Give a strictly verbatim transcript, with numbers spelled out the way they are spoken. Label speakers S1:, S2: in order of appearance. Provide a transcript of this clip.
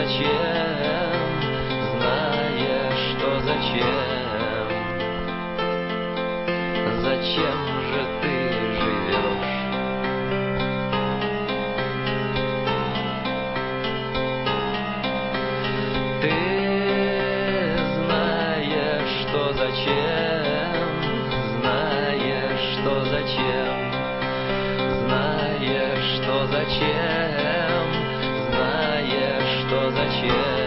S1: зачем, знаешь, что зачем, зачем же ты живешь? Ты знаешь, что зачем, знаешь, что зачем, знаешь, что зачем, знаешь, что зачем.